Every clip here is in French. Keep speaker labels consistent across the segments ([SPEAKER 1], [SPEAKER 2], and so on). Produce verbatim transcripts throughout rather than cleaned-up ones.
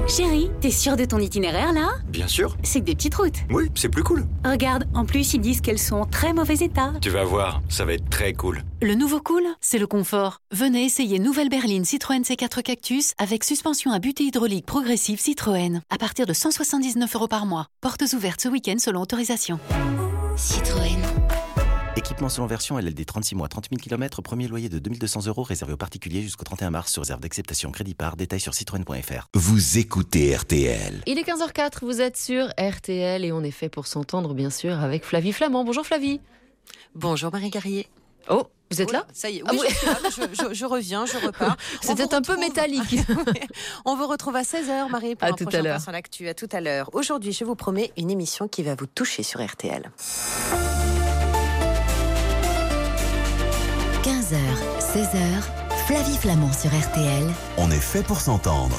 [SPEAKER 1] Chérie, t'es sûre de ton itinéraire là ?
[SPEAKER 2] Bien sûr.
[SPEAKER 1] C'est que des petites routes.
[SPEAKER 2] Oui, c'est plus cool.
[SPEAKER 1] Regarde, en plus ils disent qu'elles sont en très mauvais état.
[SPEAKER 2] Tu vas voir, ça va être très cool.
[SPEAKER 3] Le nouveau cool, c'est le confort. Venez essayer nouvelle berline Citroën C quatre Cactus avec suspension à butée hydraulique progressive Citroën. À partir de cent soixante-dix-neuf euros par mois. Portes ouvertes ce week-end selon autorisation.
[SPEAKER 4] Citroën.
[SPEAKER 5] Équipement selon version L L D trente-six mois, trente mille kilomètres, premier loyer de deux mille deux cents euros réservé aux particuliers jusqu'au trente et un mars sur réserve d'acceptation crédit par détail sur citroën point f r.
[SPEAKER 6] Vous écoutez R T L.
[SPEAKER 7] Il est quinze heures quatre, vous êtes sur R T L et on est fait pour s'entendre bien sûr avec Flavie Flamand. Bonjour Flavie.
[SPEAKER 8] Bonjour Marie Carrier.
[SPEAKER 7] Oh, vous êtes là ?
[SPEAKER 8] Ça y est, oui,
[SPEAKER 7] ah, oui.
[SPEAKER 8] je, suis là, je, je, je reviens, je repars.
[SPEAKER 7] C'était un peu métallique.
[SPEAKER 8] On vous retrouve à seize heures Marie pour
[SPEAKER 7] à
[SPEAKER 8] un
[SPEAKER 7] tout
[SPEAKER 8] prochain
[SPEAKER 7] à l'heure.
[SPEAKER 8] Point sur l'actu. À tout à l'heure. Aujourd'hui, je vous promets une émission qui va vous toucher sur R T L.
[SPEAKER 4] quinze heures, seize heures, Flavie Flamand sur R T L.
[SPEAKER 6] On est fait pour s'entendre.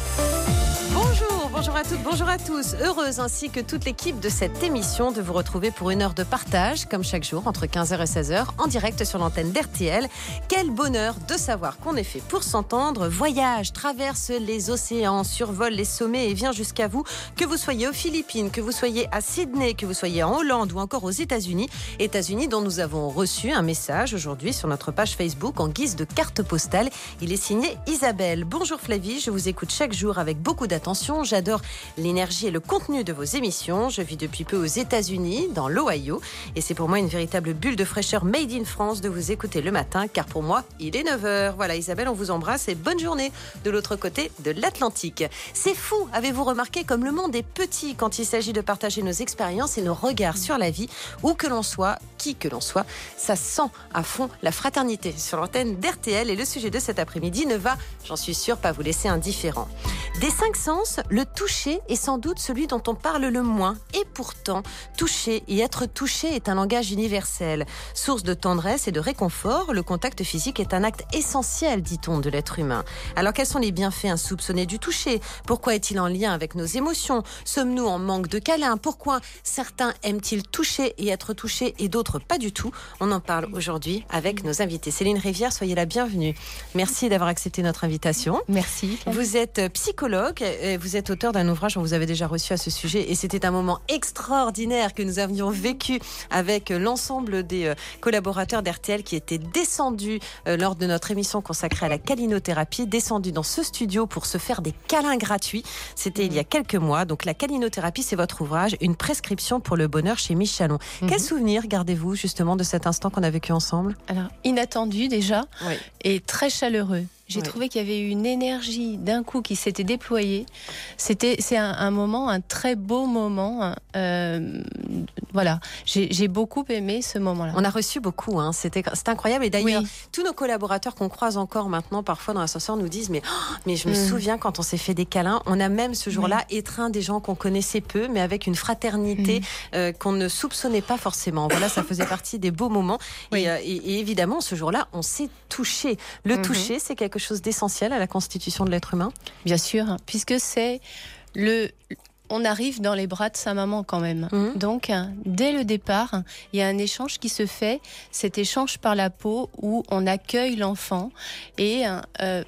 [SPEAKER 8] Bonjour, bonjour à toutes, bonjour à tous. Heureuse ainsi que toute l'équipe de cette émission de vous retrouver pour une heure de partage, comme chaque jour, entre quinze heures et seize heures, en direct sur l'antenne d'R T L. Quel bonheur de savoir qu'on est fait pour s'entendre. Voyage, traverse les océans, survole les sommets et vient jusqu'à vous. Que vous soyez aux Philippines, que vous soyez à Sydney, que vous soyez en Hollande ou encore aux États-Unis. États-Unis dont nous avons reçu un message aujourd'hui sur notre page Facebook en guise de carte postale. Il est signé Isabelle. Bonjour Flavie, je vous écoute chaque jour avec beaucoup d'attention. J'adore l'énergie et le contenu de vos émissions. Je vis depuis peu aux États-Unis, dans l'Ohio. Et c'est pour moi une véritable bulle de fraîcheur made in France de vous écouter le matin, car pour moi, il est neuf heures. Voilà Isabelle, on vous embrasse et bonne journée de l'autre côté de l'Atlantique. C'est fou, avez-vous remarqué comme le monde est petit quand il s'agit de partager nos expériences et nos regards sur la vie, où que l'on soit, qui que l'on soit, ça sent à fond la fraternité sur l'antenne d'R T L et le sujet de cet après-midi ne va, j'en suis sûre, pas vous laisser indifférent. Des cinq sens, le toucher est sans doute celui dont on parle le moins. Et pourtant, toucher et être touché est un langage universel. Source de tendresse et de réconfort, le contact physique est un acte essentiel, dit-on, de l'être humain. Alors quels sont les bienfaits insoupçonnés du toucher ? Pourquoi est-il en lien avec nos émotions ? Sommes-nous en manque de câlins ? Pourquoi certains aiment-ils toucher et être touchés et d'autres pas du tout ? On en parle aujourd'hui avec nos invités. Céline Rivière, soyez la bienvenue. Merci d'avoir accepté notre invitation.
[SPEAKER 9] Merci.
[SPEAKER 8] Vous êtes psychologue, vous êtes auteur d'un ouvrage, on vous avait déjà reçu à ce sujet et c'était un moment extraordinaire que nous avions vécu avec l'ensemble des collaborateurs d'R T L qui étaient descendus lors de notre émission consacrée à la câlinothérapie, descendus dans ce studio pour se faire des câlins gratuits. C'était mmh. il y a quelques mois. Donc la câlinothérapie, c'est votre ouvrage, une prescription pour le bonheur chez Michalon. Mmh. Quel souvenir gardez-vous justement de cet instant qu'on a vécu ensemble ?
[SPEAKER 9] Alors, inattendu déjà
[SPEAKER 8] oui.
[SPEAKER 9] et très chaleureux. J'ai oui. trouvé qu'il y avait eu une énergie d'un coup qui s'était déployée. C'était, c'est un, un moment, un très beau moment. Euh, voilà, j'ai, j'ai beaucoup aimé ce moment-là.
[SPEAKER 8] On a reçu beaucoup, hein. C'était, c'était incroyable. Et d'ailleurs,
[SPEAKER 9] oui.
[SPEAKER 8] tous nos collaborateurs qu'on croise encore maintenant, parfois dans l'ascenseur, nous disent mais, oh, mais je me mmh. souviens quand on s'est fait des câlins. On a même ce jour-là oui. étreint des gens qu'on connaissait peu, mais avec une fraternité mmh. euh, qu'on ne soupçonnait pas forcément. Voilà, ça faisait partie des beaux moments. Oui. Et, euh, et, et évidemment, ce jour-là, on s'est touché. Le mmh. toucher, c'est quelque chose d'essentiel à la constitution de l'être humain ?
[SPEAKER 9] Bien sûr, puisque c'est le... On arrive dans les bras de sa maman quand même. Mmh. Donc, dès le départ, il y a un échange qui se fait. Cet échange par la peau où on accueille l'enfant et... Euh,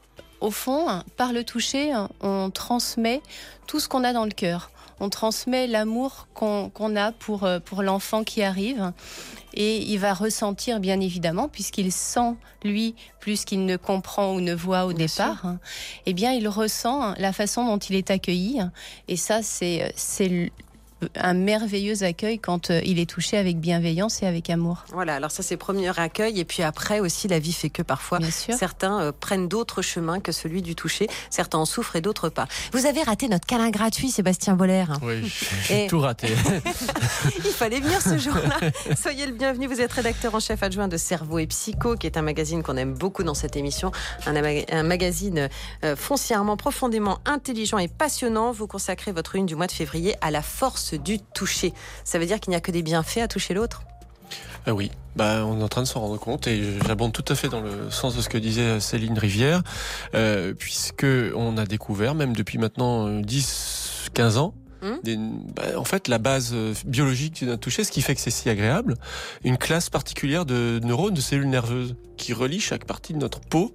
[SPEAKER 9] au fond, par le toucher, on transmet tout ce qu'on a dans le cœur. On transmet l'amour qu'on, qu'on a pour, pour l'enfant qui arrive. Et il va ressentir, bien évidemment, puisqu'il sent, lui, plus qu'il ne comprend ou ne voit au bien départ, hein, eh bien, il ressent la façon dont il est accueilli. Et ça, c'est... c'est un merveilleux accueil quand il est touché avec bienveillance et avec amour.
[SPEAKER 8] Voilà, alors ça c'est le premier accueil et puis après aussi la vie fait que parfois certains euh, prennent d'autres chemins que celui du toucher, certains en souffrent et d'autres pas. Vous avez raté notre câlin gratuit Sébastien Boller.
[SPEAKER 10] Oui, j'ai et... tout raté.
[SPEAKER 8] Il fallait venir ce jour-là. Soyez le bienvenu, vous êtes rédacteur en chef adjoint de Cerveau et Psycho qui est un magazine qu'on aime beaucoup dans cette émission, un, ama- un magazine euh, foncièrement, profondément intelligent et passionnant. Vous consacrez votre une du mois de février à la force du toucher. Ça veut dire qu'il n'y a que des bienfaits à toucher l'autre ?
[SPEAKER 10] Euh, oui, bah, on est en train de s'en rendre compte et j'abonde tout à fait dans le sens de ce que disait Céline Rivière, euh, puisque on a découvert, même depuis maintenant dix quinze ans, Mmh. Des, bah, en fait, la base biologique d'un toucher, ce qui fait que c'est si agréable, une classe particulière de neurones, de cellules nerveuses qui relient chaque partie de notre peau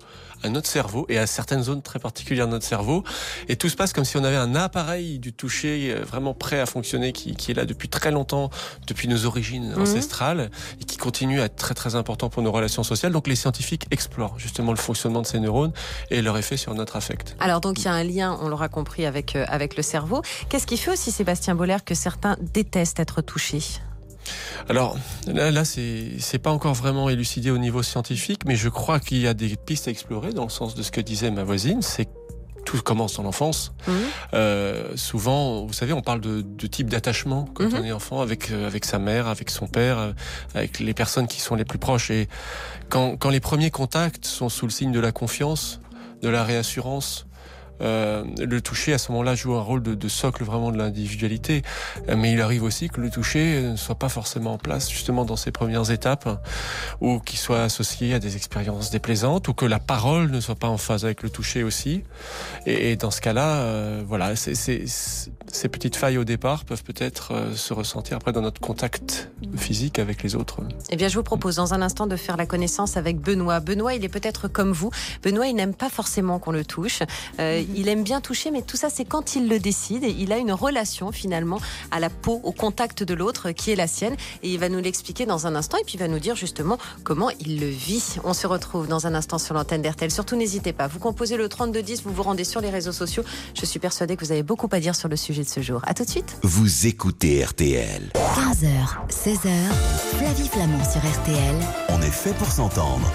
[SPEAKER 10] à notre cerveau et à certaines zones très particulières de notre cerveau. Et tout se passe comme si on avait un appareil du toucher vraiment prêt à fonctionner, qui, qui est là depuis très longtemps, depuis nos origines mmh. ancestrales, et qui continue à être très très important pour nos relations sociales. Donc les scientifiques explorent justement le fonctionnement de ces neurones et leur effet sur notre affect.
[SPEAKER 8] Alors donc il y a un lien, on l'aura compris, avec, euh, avec le cerveau. Qu'est-ce qui fait aussi, Sébastien Boller, que certains détestent être touchés ?
[SPEAKER 10] Alors là, là c'est, c'est pas encore vraiment élucidé au niveau scientifique, mais je crois qu'il y a des pistes à explorer dans le sens de ce que disait ma voisine. C'est tout commence dans l'enfance. Mmh. Euh, souvent, vous savez, on parle de, de type d'attachement quand mmh. on est enfant avec euh, avec sa mère, avec son père, euh, avec les personnes qui sont les plus proches. Et quand quand les premiers contacts sont sous le signe de la confiance, de la réassurance, Euh, le toucher à ce moment-là joue un rôle de, de socle vraiment de l'individualité, euh, mais il arrive aussi que le toucher ne soit pas forcément en place justement dans ces premières étapes, ou qu'il soit associé à des expériences déplaisantes, ou que la parole ne soit pas en phase avec le toucher aussi. Et, et dans ce cas-là, euh, voilà, c'est, c'est, c'est, ces petites failles au départ peuvent peut-être euh, se ressentir après dans notre contact physique avec les autres.
[SPEAKER 8] Eh bien, je vous propose dans un instant de faire la connaissance avec Benoît. Benoît, il est peut-être comme vous. Benoît, il n'aime pas forcément qu'on le touche. Euh, Il aime bien toucher, mais tout ça, c'est quand il le décide. Et il a une relation, finalement, à la peau, au contact de l'autre, qui est la sienne. Et il va nous l'expliquer dans un instant. Et puis, il va nous dire, justement, comment il le vit. On se retrouve dans un instant sur l'antenne d'R T L. Surtout, n'hésitez pas. Vous composez le trente-deux dix, vous vous rendez sur les réseaux sociaux. Je suis persuadée que vous avez beaucoup à dire sur le sujet de ce jour. À tout de suite.
[SPEAKER 6] Vous écoutez R T L.
[SPEAKER 4] quinze heures, seize heures, Flavie Flamand sur R T L.
[SPEAKER 6] On est fait pour s'entendre.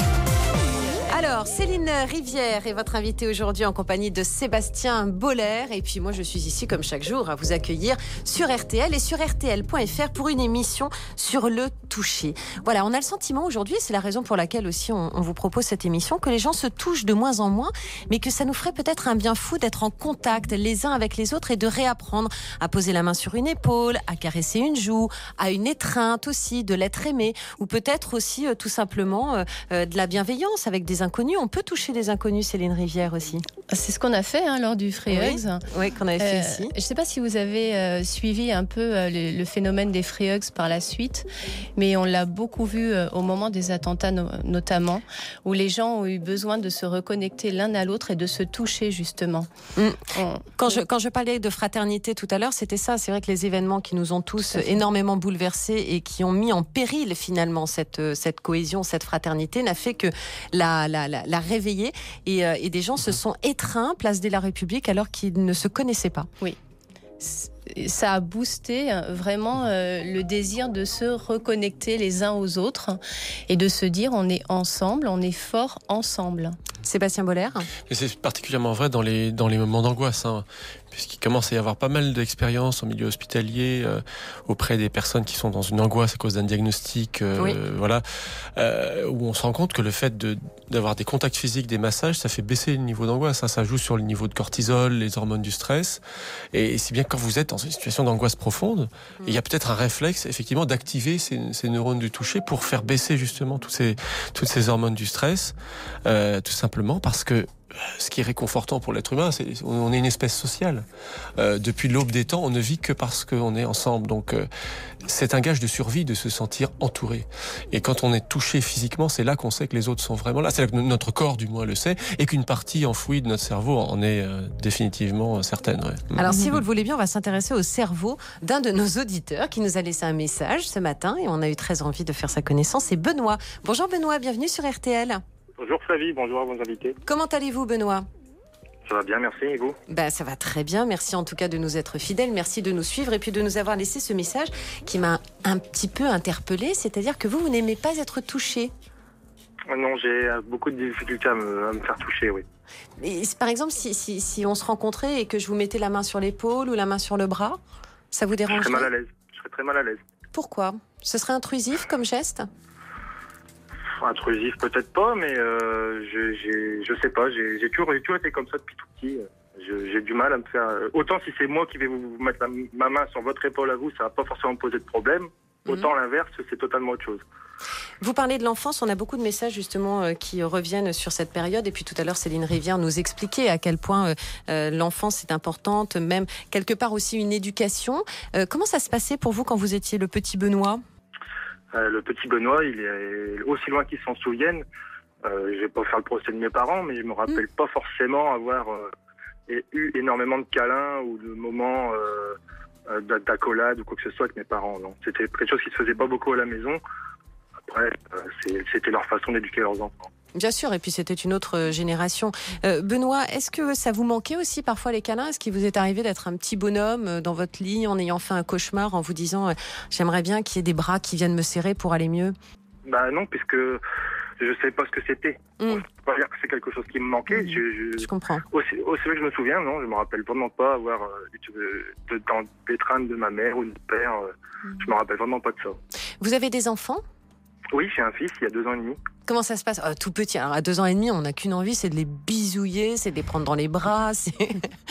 [SPEAKER 8] Alors, Céline Rivière est votre invitée aujourd'hui en compagnie de Sébastien Boller. Et puis moi, je suis ici comme chaque jour à vous accueillir sur R T L et sur R T L point F R pour une émission sur le toucher. Voilà, on a le sentiment aujourd'hui, c'est la raison pour laquelle aussi on, on vous propose cette émission, que les gens se touchent de moins en moins, mais que ça nous ferait peut-être un bien fou d'être en contact les uns avec les autres et de réapprendre à poser la main sur une épaule, à caresser une joue, à une étreinte aussi, de l'être aimé, ou peut-être aussi euh, tout simplement euh, euh, de la bienveillance avec des inconnus. On peut toucher des inconnus, Céline Rivière aussi.
[SPEAKER 9] C'est ce qu'on a fait hein, lors du Free Hugs.
[SPEAKER 8] Oui, oui, qu'on avait fait
[SPEAKER 9] euh,
[SPEAKER 8] ici.
[SPEAKER 9] Je ne sais pas si vous avez euh, suivi un peu euh, le, le phénomène des Free Hugs par la suite, mais on l'a beaucoup vu euh, au moment des attentats no- notamment, où les gens ont eu besoin de se reconnecter l'un à l'autre et de se toucher justement. Mmh. On...
[SPEAKER 8] Quand, je, quand je parlais de fraternité tout à l'heure, c'était ça. C'est vrai que les événements qui nous ont tous énormément bouleversés et qui ont mis en péril finalement cette, cette cohésion, cette fraternité, n'a fait que la, la, la, la réveiller et, euh, et des gens se sont étreints place de la République alors qu'ils ne se connaissaient pas.
[SPEAKER 9] Oui. Ça a boosté vraiment euh, le désir de se reconnecter les uns aux autres et de se dire on est ensemble, on est fort ensemble.
[SPEAKER 8] Sébastien Boller.
[SPEAKER 10] Et c'est particulièrement vrai dans les, dans les moments d'angoisse, hein, puisqu'il commence à y avoir pas mal d'expériences en milieu hospitalier euh, auprès des personnes qui sont dans une angoisse à cause d'un diagnostic, euh, oui. voilà, euh, où on se rend compte que le fait de, d'avoir des contacts physiques, des massages, ça fait baisser le niveau d'angoisse, hein, ça joue sur le niveau de cortisol, les hormones du stress, et, et c'est bien que quand vous êtes dans une situation d'angoisse profonde, mmh. il y a peut-être un réflexe effectivement d'activer ces, ces neurones du toucher pour faire baisser justement tous ces, toutes ces hormones du stress, euh, tout simplement parce que ce qui est réconfortant pour l'être humain, c'est on est une espèce sociale. Euh, depuis l'aube des temps, on ne vit que parce qu'on est ensemble. Donc, euh, c'est un gage de survie de se sentir entouré. Et quand on est touché physiquement, c'est là qu'on sait que les autres sont vraiment là. C'est là que notre corps, du moins, le sait, et qu'une partie enfouie de notre cerveau en est euh, définitivement certaine. Ouais.
[SPEAKER 8] Alors, si vous le voulez bien, on va s'intéresser au cerveau d'un de nos auditeurs qui nous a laissé un message ce matin, et on a eu très envie de faire sa connaissance. C'est Benoît. Bonjour Benoît, bienvenue sur R T L.
[SPEAKER 11] Bonjour Flavie, bonjour à vos invités.
[SPEAKER 8] Comment allez-vous Benoît ?
[SPEAKER 11] Ça va bien, merci, et vous ?
[SPEAKER 8] Bah, ça va très bien, merci en tout cas de nous être fidèles, merci de nous suivre et puis de nous avoir laissé ce message qui m'a un petit peu interpellée, c'est-à-dire que vous, vous n'aimez pas être touché.
[SPEAKER 11] Non, j'ai beaucoup de difficultés à me, à me faire toucher, oui.
[SPEAKER 8] Et par exemple, si, si, si on se rencontrait et que je vous mettais la main sur l'épaule ou la main sur le bras, ça vous dérangerait ?
[SPEAKER 11] Je serais mal à l'aise, je serais très mal à l'aise.
[SPEAKER 8] Pourquoi ? Ce serait intrusif comme geste ?
[SPEAKER 11] Intrusif peut-être pas, mais euh, je, j'ai, je sais pas, j'ai, j'ai, toujours, j'ai toujours été comme ça depuis tout petit. Je, j'ai du mal à me faire... Autant si c'est moi qui vais vous mettre la, ma main sur votre épaule à vous, ça va pas forcément poser de problème. Autant mmh. l'inverse, c'est totalement autre chose.
[SPEAKER 8] Vous parlez de l'enfance, on a beaucoup de messages justement euh, qui reviennent sur cette période. Et puis tout à l'heure, Céline Rivière nous expliquait à quel point euh, l'enfance est importante, même quelque part aussi une éducation. Euh, comment ça se passait pour vous quand vous étiez le petit Benoît ?
[SPEAKER 11] Euh, le petit Benoît, il est aussi loin qu'ils s'en souviennent. Euh, je vais pas faire le procès de mes parents, mais je me rappelle mmh. pas forcément avoir euh, eu énormément de câlins ou de moments euh, d'accolade ou quoi que ce soit avec mes parents. Non. C'était quelque chose qui se faisait pas beaucoup à la maison. Après, euh, c'est, c'était leur façon d'éduquer leurs enfants.
[SPEAKER 8] Bien sûr, et puis c'était une autre génération. Euh, Benoît, est-ce que ça vous manquait aussi parfois les câlins ? Est-ce qu'il vous est arrivé d'être un petit bonhomme dans votre lit en ayant fait un cauchemar, en vous disant euh, « j'aimerais bien qu'il y ait des bras qui viennent me serrer pour aller mieux » ?
[SPEAKER 11] Bah non, puisque je ne sais pas ce que c'était. Mm. Je ne peux pas dire que c'est quelque chose qui me manquait.
[SPEAKER 8] Mm.
[SPEAKER 11] Je, je,
[SPEAKER 8] je comprends.
[SPEAKER 11] Aussi, aussi que je me souviens, non, je ne me rappelle vraiment pas avoir euh, de, dans l'étreinte de ma mère ou de mon père. Euh, mm. Je ne me rappelle vraiment pas de ça.
[SPEAKER 8] Vous avez des enfants ?
[SPEAKER 11] Oui, j'ai un fils, il y a deux ans et demi.
[SPEAKER 8] Comment ça se passe ? euh, Tout petit, alors à deux ans et demi, on n'a qu'une envie, c'est de les bisouiller, c'est de les prendre dans les bras, c'est... non ?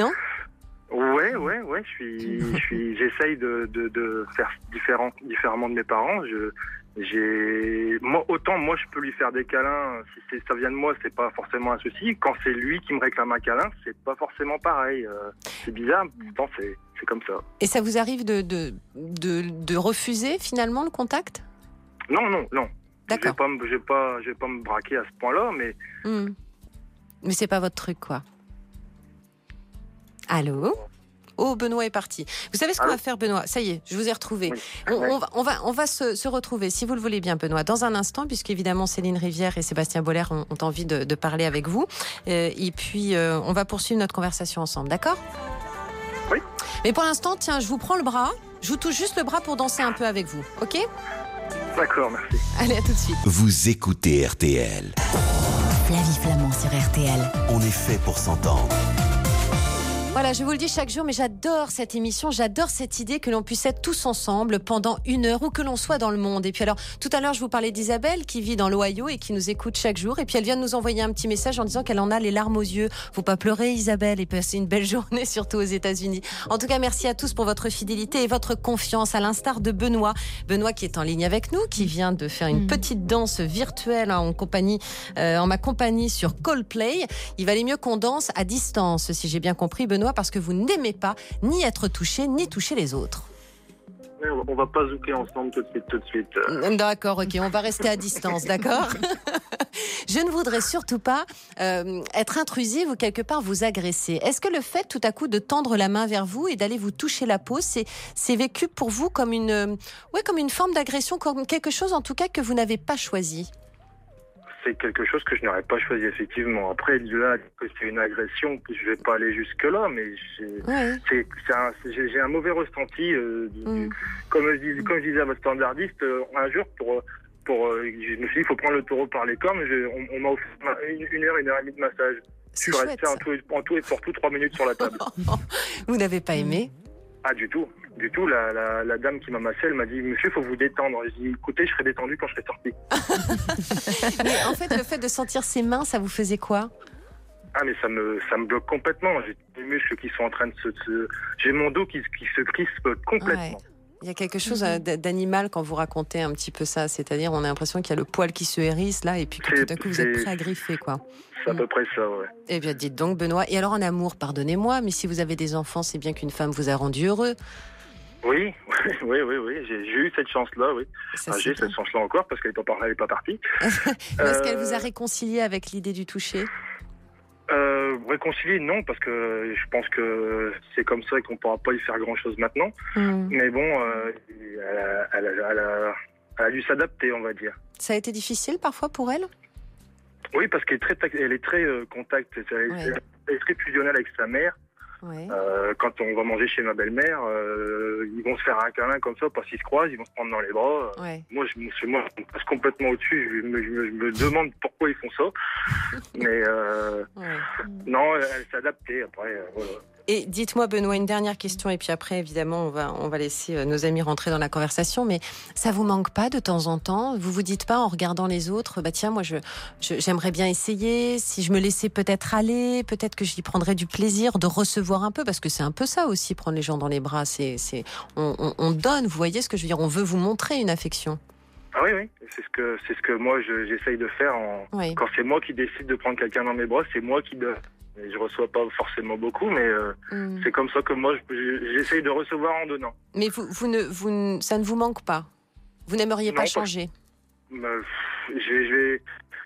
[SPEAKER 11] Ouais, ouais, ouais, je suis, je suis, j'essaye de, de, de faire différent, différemment de mes parents. Je, j'ai, moi, autant moi, je peux lui faire des câlins. Si c'est, ça vient de moi, c'est pas forcément un souci. Quand c'est lui qui me réclame un câlin, c'est pas forcément pareil. Euh, c'est bizarre, pourtant c'est, c'est comme ça.
[SPEAKER 8] Et ça vous arrive de, de, de, de refuser finalement le contact ?
[SPEAKER 11] Non, non, non.
[SPEAKER 8] D'accord.
[SPEAKER 11] Je vais pas, me- je vais pas, je vais pas me braquer à ce point-là, mais.
[SPEAKER 8] Mmh. Mais c'est pas votre truc, quoi. Allô ? Oh, Benoît est parti. Vous savez ce qu'on
[SPEAKER 11] Allô
[SPEAKER 8] va faire, Benoît ? Ça y est, je vous ai retrouvé.
[SPEAKER 11] Oui.
[SPEAKER 8] On,
[SPEAKER 11] Ouais.
[SPEAKER 8] on va, on va, on va se, se retrouver, si vous le voulez bien, Benoît, dans un instant, puisqu'évidemment Céline Rivière et Sébastien Boller ont, ont envie de, de parler avec vous. Euh, et puis, euh, on va poursuivre notre conversation ensemble, d'accord ?
[SPEAKER 11] Oui.
[SPEAKER 8] Mais pour l'instant, tiens, je vous prends le bras. Je vous touche juste le bras pour danser un peu avec vous, ok ?
[SPEAKER 11] D'accord, merci.
[SPEAKER 8] Allez, à tout de suite.
[SPEAKER 6] Vous écoutez R T L.
[SPEAKER 4] Flavie Flamand sur R T L.
[SPEAKER 6] On est fait pour s'entendre.
[SPEAKER 8] Voilà, je vous le dis chaque jour, mais j'adore cette émission, j'adore cette idée que l'on puisse être tous ensemble pendant une heure, où que l'on soit dans le monde. Et puis alors, tout à l'heure, je vous parlais d'Isabelle qui vit dans l'Ohio et qui nous écoute chaque jour. Et puis elle vient de nous envoyer un petit message en disant qu'elle en a les larmes aux yeux. Faut pas pleurer, Isabelle, et passer une belle journée, surtout aux États-Unis. En tout cas, merci à tous pour votre fidélité et votre confiance, à l'instar de Benoît. Benoît qui est en ligne avec nous, qui vient de faire une petite danse virtuelle en compagnie, euh, en ma compagnie sur Coldplay. Il valait mieux qu'on danse à distance, si j'ai bien compris, Benoît, parce que vous n'aimez pas ni être touché, ni toucher les autres.
[SPEAKER 11] Mais on va pas zouker ensemble tout de suite, tout de suite.
[SPEAKER 8] D'accord, ok, on va rester à distance, d'accord ? Je ne voudrais surtout pas euh, être intrusive ou quelque part vous agresser. Est-ce que le fait tout à coup de tendre la main vers vous et d'aller vous toucher la peau, c'est, c'est vécu pour vous comme une, euh, ouais, comme une forme d'agression, comme quelque chose en tout cas que vous n'avez pas choisi ?
[SPEAKER 11] C'est quelque chose que je n'aurais pas choisi, effectivement. Après, là, que c'est une agression, je vais pas aller jusque-là, mais j'ai,
[SPEAKER 8] Ouais.
[SPEAKER 11] c'est, c'est un, c'est- j'ai, j'ai un mauvais ressenti. Euh, du-
[SPEAKER 8] Mm.
[SPEAKER 11] comme, je dis, comme je disais à votre standardiste, euh, un jour, pour, pour, euh, je me suis dit, il faut prendre le taureau par les cornes. Je- on, on m'a offert une, une heure, une heure et demie de massage.
[SPEAKER 8] C'est
[SPEAKER 11] je suis
[SPEAKER 8] chouette,
[SPEAKER 11] resté en
[SPEAKER 8] ça.
[SPEAKER 11] tout, et, en tout et pour tout trois minutes sur la table.
[SPEAKER 8] Vous n'avez pas aimé ?
[SPEAKER 11] Ah, du tout. Du tout, la, la, la dame qui m'a massé, elle m'a dit, monsieur, faut vous détendre. Je dis, écoutez, je serai détendu quand je serai sorti.
[SPEAKER 8] Mais en fait, le fait de sentir ses mains, ça vous faisait quoi ?
[SPEAKER 11] Ah, mais ça me, ça me bloque complètement. J'ai des muscles qui sont en train de se, se- j'ai mon dos qui, qui se crispe complètement.
[SPEAKER 8] Ouais. Il y a quelque chose euh, d- d'animal quand vous racontez un petit peu ça, c'est-à-dire on a l'impression qu'il y a le poil qui se hérisse là et puis que
[SPEAKER 11] C'est-
[SPEAKER 8] tout à coup vous êtes
[SPEAKER 11] c'est-
[SPEAKER 8] prêt à griffer, quoi.
[SPEAKER 11] C'est à peu près ça, ouais.
[SPEAKER 8] Eh bien dites donc Benoît, et alors en amour, pardonnez-moi, mais si vous avez des enfants, c'est bien qu'une femme vous a rendu heureux.
[SPEAKER 11] Oui, oui, oui, oui. J'ai, j'ai eu cette chance-là, oui.
[SPEAKER 8] Ça,
[SPEAKER 11] Enfin,
[SPEAKER 8] c'est
[SPEAKER 11] j'ai
[SPEAKER 8] bien.
[SPEAKER 11] cette chance-là encore parce qu'elle n'est pas, elle est pas partie.
[SPEAKER 8] Mais est-ce qu'elle
[SPEAKER 11] Euh,
[SPEAKER 8] vous a réconcilié avec l'idée du toucher ?
[SPEAKER 11] Euh, réconcilier, non, parce que je pense que c'est comme ça et qu'on pourra pas y faire grand-chose maintenant.
[SPEAKER 8] Hmm.
[SPEAKER 11] Mais bon, euh, elle, a, elle, a, elle, a, elle a dû s'adapter, on va dire.
[SPEAKER 8] Ça a été difficile parfois pour elle ?
[SPEAKER 11] Oui, parce qu'elle est très, tac- elle est très euh, contact, elle,
[SPEAKER 8] Ouais.
[SPEAKER 11] elle- elle est très fusionnelle avec sa mère.
[SPEAKER 8] Ouais.
[SPEAKER 11] Euh, quand on va manger chez ma belle-mère, euh, ils vont se faire un câlin comme ça parce qu'ils se croisent, ils vont se prendre dans les bras.
[SPEAKER 8] Ouais.
[SPEAKER 11] Moi, je, me- moi, je me passe complètement au-dessus. Je me, je me- je me demande pourquoi ils font ça. Mais euh,
[SPEAKER 8] Ouais.
[SPEAKER 11] non, elle, elle s'est adaptée après. euh, voilà.
[SPEAKER 8] Et dites-moi Benoît, une dernière question et puis après évidemment on va on va laisser euh, nos amis rentrer dans la conversation, mais ça vous manque pas de temps en temps ? Vous vous dites pas en regardant les autres, bah tiens moi je, je j'aimerais bien essayer, si je me laissais peut-être aller, peut-être que j'y prendrais du plaisir de recevoir un peu, parce que c'est un peu ça aussi, prendre les gens dans les bras, c'est c'est on, on, on donne, vous voyez ce que je veux dire, on veut vous montrer une affection.
[SPEAKER 11] Ah oui, oui, c'est ce que c'est ce que moi je- j'essaye de faire. En,
[SPEAKER 8] Oui.
[SPEAKER 11] Quand c'est moi qui décide de prendre quelqu'un dans mes bras, c'est moi qui donne. Et je reçois pas forcément beaucoup, mais euh,
[SPEAKER 8] Mm.
[SPEAKER 11] c'est comme ça que moi je- je- j'essaye de recevoir en donnant.
[SPEAKER 8] Mais vous vous ne vous ne- ça ne vous manque pas. Vous n'aimeriez
[SPEAKER 11] Non,
[SPEAKER 8] pas
[SPEAKER 11] pas-
[SPEAKER 8] changer.
[SPEAKER 11] Euh, je, vais, je, vais,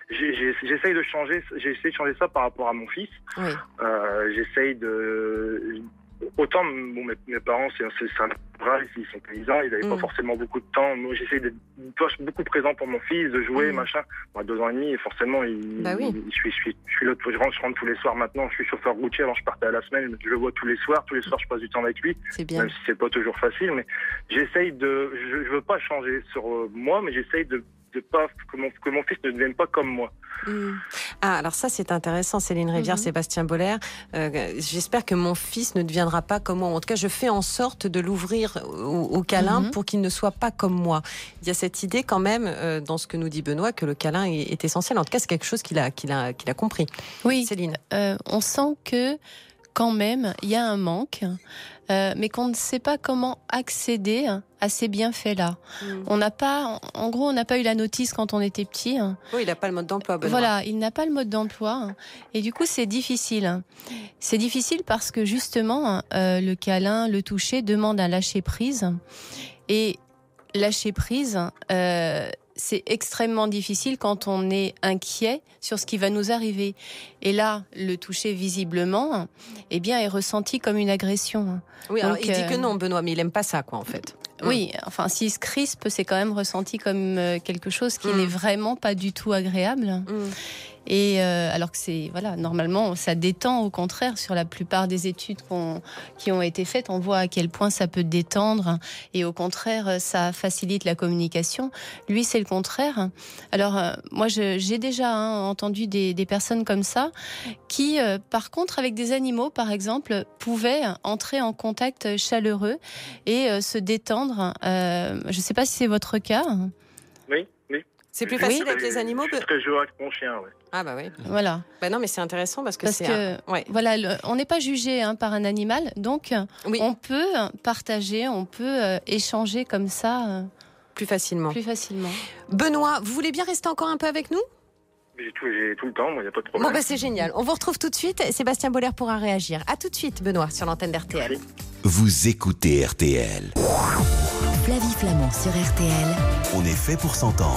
[SPEAKER 11] j'ai, j'ai, j'essaye de changer, j'ai essayé de changer ça par rapport à mon fils.
[SPEAKER 8] Oui.
[SPEAKER 11] Euh, j'essaye de... Autant, bon, mes, mes parents, c'est, c'est, c'est un bras, ils sont paysans, ils n'avaient
[SPEAKER 8] Mm.
[SPEAKER 11] pas forcément beaucoup de temps. Moi, j'essaye d'être beaucoup présent pour mon fils, de jouer,
[SPEAKER 8] Mm.
[SPEAKER 11] machin. Moi, deux ans et demi, et forcément, il,
[SPEAKER 8] Bah oui.
[SPEAKER 11] il- je suis, je suis, je suis là, je rentre, je rentre tous les soirs maintenant. Je suis chauffeur routier, avant je partais à la semaine, je le vois tous les soirs. Tous les soirs, je passe du temps avec lui.
[SPEAKER 8] C'est bien.
[SPEAKER 11] Même si c'est pas toujours facile, mais j'essaye de, je, je veux pas changer sur euh, moi, mais j'essaye de, de pas, que mon, que mon fils ne devienne pas comme moi.
[SPEAKER 8] Mm. Ah, alors ça, c'est intéressant, Céline Rivière,
[SPEAKER 9] Mhm.
[SPEAKER 8] Sébastien Boller. Euh, j'espère que mon fils ne deviendra pas comme moi. En tout cas, je fais en sorte de l'ouvrir au, au câlin
[SPEAKER 9] Mhm.
[SPEAKER 8] pour qu'il ne soit pas comme moi. Il y a cette idée quand même, euh, dans ce que nous dit Benoît, que le câlin est, est essentiel. En tout cas, c'est quelque chose qu'il a, qu'il a, qu'il a compris.
[SPEAKER 9] Oui,
[SPEAKER 8] Céline.
[SPEAKER 9] euh, on sent que quand même, il y a un manque, euh, mais qu'on ne sait pas comment accéder à ces bienfaits-là.
[SPEAKER 8] Mm.
[SPEAKER 9] On n'a pas, en gros, on n'a pas eu la notice quand on était petit.
[SPEAKER 8] Oui, il n'a pas le mode d'emploi, Benoît.
[SPEAKER 9] Voilà, il n'a pas le mode d'emploi. Et du coup, c'est difficile. C'est difficile parce que justement, euh, le câlin, le toucher demande un lâcher-prise. Et lâcher-prise, euh, c'est extrêmement difficile quand on est inquiet sur ce qui va nous arriver. Et là, le toucher, visiblement, eh bien, est ressenti comme une agression.
[SPEAKER 8] Oui, alors
[SPEAKER 9] Donc,
[SPEAKER 8] il dit
[SPEAKER 9] euh,
[SPEAKER 8] que non, Benoît, mais il n'aime pas ça, quoi, en fait.
[SPEAKER 9] Oui, enfin, s'il se crispe, c'est quand même ressenti comme euh, quelque chose qui
[SPEAKER 8] Mm.
[SPEAKER 9] n'est vraiment pas du tout agréable.
[SPEAKER 8] Mm.
[SPEAKER 9] Et euh, alors que c'est, voilà, normalement, ça détend, au contraire, sur la plupart des études qu'on, qui ont été faites, on voit à quel point ça peut détendre. Et au contraire, ça facilite la communication. Lui, c'est le contraire. Alors, euh, moi, je, j'ai déjà hein, entendu des, des personnes comme ça qui, euh, par contre, avec des animaux, par exemple, pouvaient entrer en contact chaleureux et euh, se détendre. Euh, je ne sais pas si c'est votre cas.
[SPEAKER 11] Oui, oui.
[SPEAKER 8] C'est plus
[SPEAKER 11] Je suis
[SPEAKER 8] facile
[SPEAKER 11] très-
[SPEAKER 8] avec les animaux.
[SPEAKER 11] Je suis très joueur avec mon chien, ouais.
[SPEAKER 8] Ah bah oui.
[SPEAKER 9] Voilà.
[SPEAKER 8] Bah non, mais c'est intéressant parce que
[SPEAKER 9] Parce
[SPEAKER 8] c'est...
[SPEAKER 9] que,
[SPEAKER 8] un- ouais.
[SPEAKER 9] voilà, le- on n'est pas jugé hein, par un animal, donc
[SPEAKER 8] Oui.
[SPEAKER 9] on peut partager, on peut euh, échanger comme ça euh,
[SPEAKER 8] Plus facilement.
[SPEAKER 9] plus facilement.
[SPEAKER 8] Benoît, vous voulez bien rester encore un peu avec nous ?
[SPEAKER 11] J'ai tout, j'ai tout le temps, moi, il n'y a pas de problème.
[SPEAKER 8] Bon, bah c'est génial. On vous retrouve tout de suite. Sébastien Boller pourra réagir. À tout de suite, Benoît, sur l'antenne d'R T L.
[SPEAKER 11] Merci.
[SPEAKER 6] Vous écoutez R T L.
[SPEAKER 4] Flavie Flamand sur R T L.
[SPEAKER 6] On est fait pour s'entendre.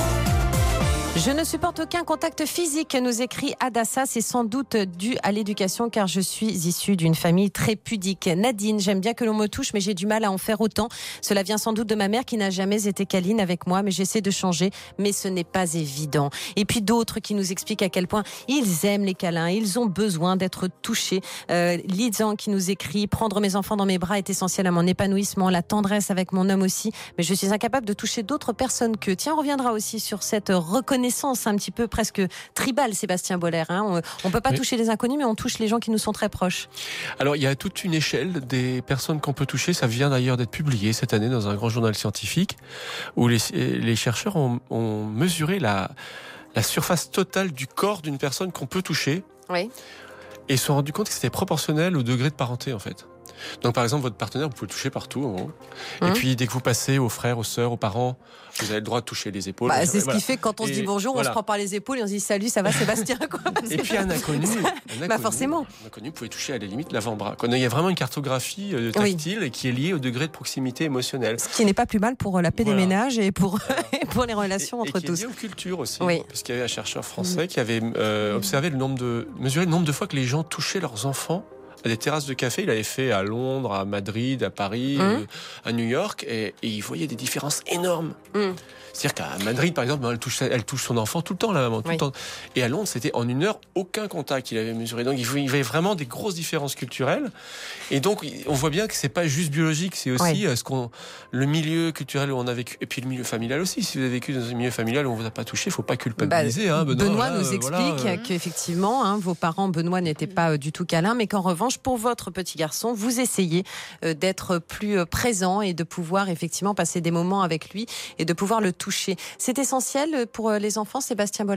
[SPEAKER 8] Je ne supporte aucun contact physique, nous écrit Adassa. C'est sans doute dû à l'éducation car je suis issue d'une famille très pudique. Nadine, j'aime bien que l'on me touche mais j'ai du mal à en faire autant. Cela vient sans doute de ma mère qui n'a jamais été câline avec moi mais j'essaie de changer mais ce n'est pas évident. Et puis d'autres qui nous expliquent à quel point ils aiment les câlins, ils ont besoin d'être touchés. Euh, Lidzan qui nous écrit « Prendre mes enfants dans mes bras est essentiel à mon épanouissement, la tendresse avec mon homme aussi, mais je suis incapable de toucher d'autres personnes qu'eux. » Tiens, on reviendra aussi sur cette reconnaissance un petit peu presque tribale, Sébastien Boller. Hein. On, on peut pas
[SPEAKER 10] Oui.
[SPEAKER 8] toucher les inconnus, mais on touche les gens qui nous sont très proches.
[SPEAKER 10] Alors, il y a toute une échelle des personnes qu'on peut toucher. Ça vient d'ailleurs d'être publié cette année dans un grand journal scientifique où les, les chercheurs ont, ont mesuré la, la surface totale du corps d'une personne qu'on peut toucher
[SPEAKER 8] Oui.
[SPEAKER 10] et se sont rendus compte que c'était proportionnel au degré de parenté, en fait. Donc, par exemple, votre partenaire, vous pouvez le toucher partout. En gros. Et
[SPEAKER 8] Hum.
[SPEAKER 10] puis, dès que vous passez aux frères, aux sœurs, aux parents, vous avez le droit de toucher les épaules.
[SPEAKER 8] Bah, c'est ce
[SPEAKER 10] Voilà.
[SPEAKER 8] qui fait que quand on se
[SPEAKER 10] Et
[SPEAKER 8] dit bonjour,
[SPEAKER 10] voilà.
[SPEAKER 8] on se prend par les épaules et on se dit salut, ça va Sébastien quoi.
[SPEAKER 10] Et puis un inconnu, un inconnu,
[SPEAKER 8] Bah, forcément.
[SPEAKER 10] un inconnu, vous pouvez toucher à la limite l'avant-bras. Il y a vraiment une cartographie euh, tactile
[SPEAKER 8] Oui.
[SPEAKER 10] et qui est liée au degré de proximité émotionnelle.
[SPEAKER 8] Ce qui n'est pas plus mal pour la paix
[SPEAKER 10] Voilà.
[SPEAKER 8] des ménages et pour, et pour les relations
[SPEAKER 10] Et, et
[SPEAKER 8] entre
[SPEAKER 10] qui est
[SPEAKER 8] tous.
[SPEAKER 10] liée aux cultures aussi.
[SPEAKER 8] Oui.
[SPEAKER 10] Parce qu'il y avait un chercheur français qui avait euh, observé le nombre de, mesuré le nombre de fois que les gens touchaient leurs enfants à des terrasses de café. Il avait fait à Londres, à Madrid, à Paris,
[SPEAKER 8] Mmh.
[SPEAKER 10] euh, à New York, et, et il voyait des différences énormes.
[SPEAKER 8] Mmh.
[SPEAKER 10] C'est-à-dire qu'à Madrid, par exemple, elle touche, elle touche son enfant tout le temps, la maman, tout
[SPEAKER 8] Oui.
[SPEAKER 10] le temps. Et à Londres, c'était en une heure, aucun contact qu'il avait mesuré. Donc, il y avait vraiment des grosses différences culturelles. Et donc, on voit bien que c'est pas juste biologique, c'est aussi
[SPEAKER 8] Oui.
[SPEAKER 10] euh, ce qu'on, le milieu culturel où on a vécu, et puis le milieu familial aussi. Si vous avez vécu dans un milieu familial où on vous a pas touché, faut pas culpabiliser,
[SPEAKER 8] Bah,
[SPEAKER 10] hein, Benoît.
[SPEAKER 8] Benoît
[SPEAKER 10] là,
[SPEAKER 8] nous
[SPEAKER 10] euh,
[SPEAKER 8] explique
[SPEAKER 10] voilà, euh.
[SPEAKER 8] qu'effectivement, hein, vos parents, Benoît, n'étaient pas euh, du tout câlins, mais qu'en revanche, pour votre petit garçon, vous essayez euh, d'être plus euh, présent et de pouvoir effectivement passer des moments avec lui et de pouvoir le toucher. C'est essentiel pour euh, les enfants, Sébastien Boller ?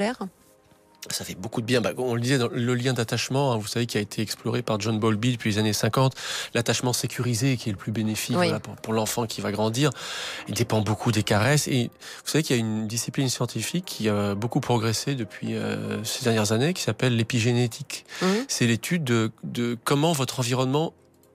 [SPEAKER 10] Ça fait beaucoup de bien. Bah, on le disait, dans le lien d'attachement, hein, vous savez, qui a été exploré par John Bowlby depuis les années cinquante, l'attachement sécurisé qui est le plus bénéfique
[SPEAKER 8] Oui.
[SPEAKER 10] voilà, pour, pour l'enfant qui va grandir, il dépend beaucoup des caresses. Et vous savez qu'il y a une discipline scientifique qui a beaucoup progressé depuis euh, ces dernières années, qui s'appelle l'épigénétique.
[SPEAKER 8] Mmh.
[SPEAKER 10] C'est l'étude de, de comment votre environnement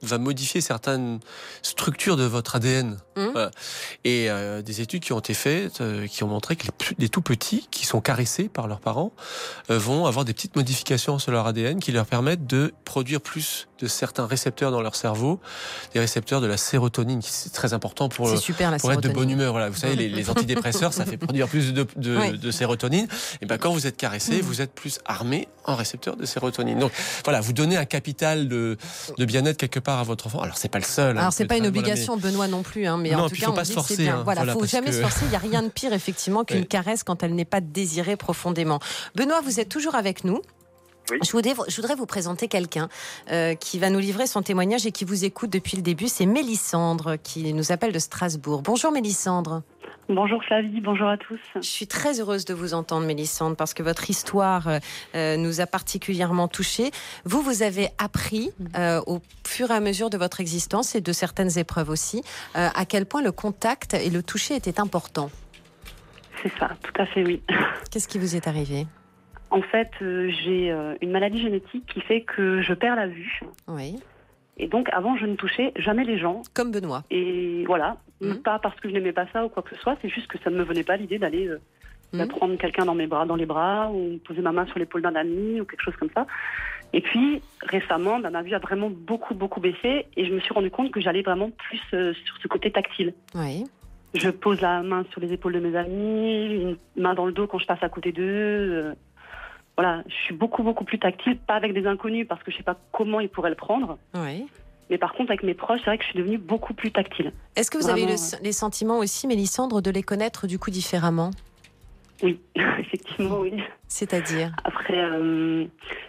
[SPEAKER 10] va modifier certaines structures de votre A D N. Mmh. Voilà. Et euh, des études qui ont été faites, euh, qui ont montré que les, les tout petits, qui sont caressés par leurs parents, euh, vont avoir des petites modifications sur leur A D N qui leur permettent de produire plus de certains récepteurs dans leur cerveau, des récepteurs de la sérotonine, qui c'est très important pour,
[SPEAKER 8] c'est super, la
[SPEAKER 10] pour être de bonne humeur. Voilà, vous savez, les, les antidépresseurs, ça fait produire plus de, de, oui. de sérotonine. Et ben quand vous êtes caressé, mmh. vous êtes plus armé en récepteurs de sérotonine. Donc voilà, vous donnez un capital de, de bien-être quelque part à votre enfant. Alors c'est pas le seul.
[SPEAKER 8] Alors
[SPEAKER 10] hein,
[SPEAKER 8] c'est pas une obligation, mais... Benoît non plus. Hein, mais
[SPEAKER 10] non,
[SPEAKER 8] en tout
[SPEAKER 10] cas,
[SPEAKER 8] cas,
[SPEAKER 10] faut
[SPEAKER 8] on
[SPEAKER 10] pas
[SPEAKER 8] dit
[SPEAKER 10] se forcer.
[SPEAKER 8] C'est bien.
[SPEAKER 10] Hein,
[SPEAKER 8] voilà,
[SPEAKER 10] voilà,
[SPEAKER 8] faut jamais
[SPEAKER 10] que...
[SPEAKER 8] se forcer. Il y a rien de pire effectivement qu'une oui. caresse quand elle n'est pas désirée profondément. Benoît, vous êtes toujours avec nous. Oui. Je, voudrais, je voudrais vous présenter quelqu'un euh, qui va nous livrer son témoignage et qui vous écoute depuis le début. C'est Mélissandre qui nous appelle de Strasbourg. Bonjour Mélissandre.
[SPEAKER 12] Bonjour Flavie, bonjour à tous.
[SPEAKER 8] Je suis très heureuse de vous entendre Mélissandre parce que votre histoire euh, nous a particulièrement touchés. Vous, vous avez appris euh, au fur et à mesure de votre existence et de certaines épreuves aussi euh, à quel point le contact et le toucher étaient importants.
[SPEAKER 12] C'est ça, tout à fait oui.
[SPEAKER 8] Qu'est-ce qui vous est arrivé ?
[SPEAKER 12] En fait, euh, j'ai euh, une maladie génétique qui fait que je perds la vue.
[SPEAKER 8] Oui.
[SPEAKER 12] Et donc, avant, je ne touchais jamais les gens.
[SPEAKER 8] Comme Benoît.
[SPEAKER 12] Et voilà.
[SPEAKER 8] Mmh.
[SPEAKER 12] Pas parce que je n'aimais pas ça ou quoi que ce soit, c'est juste que ça ne me venait pas l'idée d'aller euh, mmh. prendre quelqu'un dans mes bras, dans les bras, ou poser ma main sur l'épaule d'un ami, ou quelque chose comme ça. Et puis, récemment, bah, ma vue a vraiment beaucoup, beaucoup baissé. Et je me suis rendu compte que j'allais vraiment plus euh, sur ce côté tactile.
[SPEAKER 8] Oui.
[SPEAKER 12] Je pose la main sur les épaules de mes amis, une main dans le dos quand je passe à côté d'eux. Euh, Voilà, je suis beaucoup, beaucoup plus tactile, pas avec des inconnus parce que je ne sais pas comment ils pourraient le prendre.
[SPEAKER 8] Oui.
[SPEAKER 12] Mais par contre, avec mes proches, c'est vrai que je suis devenue beaucoup plus tactile.
[SPEAKER 8] Est-ce que vous Vraiment, avez le, les sentiments aussi, Mélissandre, de les connaître du coup différemment ?
[SPEAKER 12] Oui, effectivement, oui.
[SPEAKER 8] C'est-à-dire ?
[SPEAKER 12] Après, euh,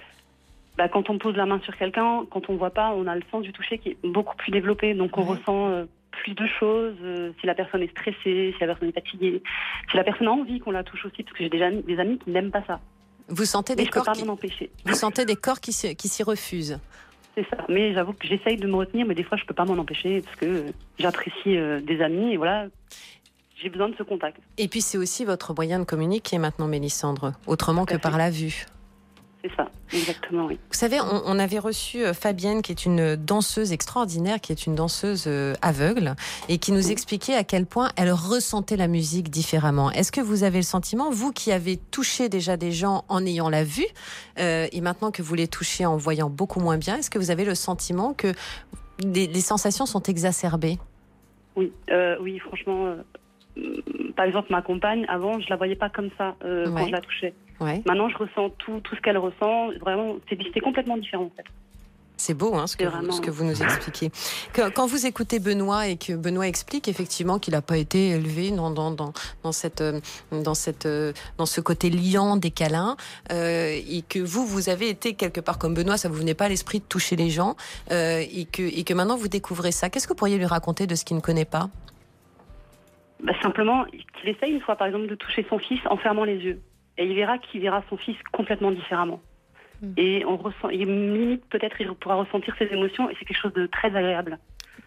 [SPEAKER 12] bah, quand on pose la main sur quelqu'un, quand on ne voit pas, on a le sens du toucher qui est beaucoup plus développé. Donc on oui. ressent euh, plus de choses. Euh, si la personne est stressée, si la personne est fatiguée, si la personne a envie qu'on la touche aussi, parce que j'ai déjà des amis qui n'aiment pas ça.
[SPEAKER 8] Vous sentez des
[SPEAKER 12] mais
[SPEAKER 8] corps
[SPEAKER 12] je peux pas
[SPEAKER 8] qui...
[SPEAKER 12] m'en empêcher.
[SPEAKER 8] Vous sentez des corps qui, se... qui s'y refusent.
[SPEAKER 12] C'est ça. Mais j'avoue que j'essaye de me retenir, mais des fois je peux pas m'en empêcher parce que j'apprécie euh, des amis et voilà, j'ai besoin de ce contact.
[SPEAKER 8] Et puis c'est aussi votre moyen de communiquer maintenant, Mélissandre, autrement que par la vue.
[SPEAKER 12] C'est ça, exactement, oui.
[SPEAKER 8] Vous savez, on, on avait reçu Fabienne, qui est une danseuse extraordinaire, qui est une danseuse aveugle, et qui nous expliquait à quel point elle ressentait la musique différemment. Est-ce que vous avez le sentiment, vous qui avez touché déjà des gens en ayant la vue, euh, et maintenant que vous les touchez en voyant beaucoup moins bien, est-ce que vous avez le sentiment que les, les sensations sont exacerbées ?
[SPEAKER 12] Oui, euh, oui, franchement... Euh... Par exemple, ma compagne, avant, je la voyais pas comme ça euh, ouais. quand je la touchais.
[SPEAKER 8] Ouais.
[SPEAKER 12] Maintenant, je ressens tout, tout ce qu'elle ressent. Vraiment, c'est, c'est complètement différent, en fait.
[SPEAKER 8] C'est beau, hein, ce, que vous, ce que vous nous expliquez. Que, quand vous écoutez Benoît et que Benoît explique effectivement qu'il n'a pas été élevé dans, dans, dans, dans, cette, dans, cette, dans ce côté liant des câlins, euh, et que vous, vous avez été quelque part comme Benoît, ça vous venait pas à l'esprit de toucher les gens, euh, et, que, et que maintenant vous découvrez ça. Qu'est-ce que vous pourriez lui raconter de ce qu'il ne connaît pas ?
[SPEAKER 12] Bah, simplement, qu'il essaye une fois, par exemple, de toucher son fils en fermant les yeux. Et il verra qu'il verra son fils complètement différemment. Mmh. Et on ressent, il limite, peut-être, il pourra ressentir ses émotions, et c'est quelque chose de très agréable.
[SPEAKER 8] Benoît ?